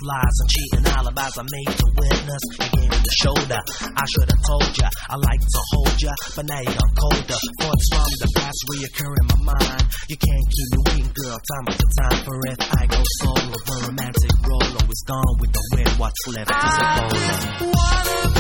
lies and cheating alibis I made to witness. You gave me the shoulder, I should have told ya I like to hold ya, but now you gone colder. Thoughts from the past reoccur in my mind. You can't keep me waiting, girl, time after time. For if I go solo, the romantic role always gone with the wind. What's left is a bowler.